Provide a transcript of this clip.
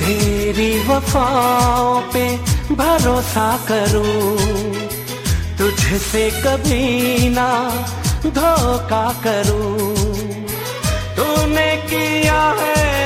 तेरी वफाओं पे भरोसा करूं, तुझसे कभी ना धोखा करूं। तूने किया है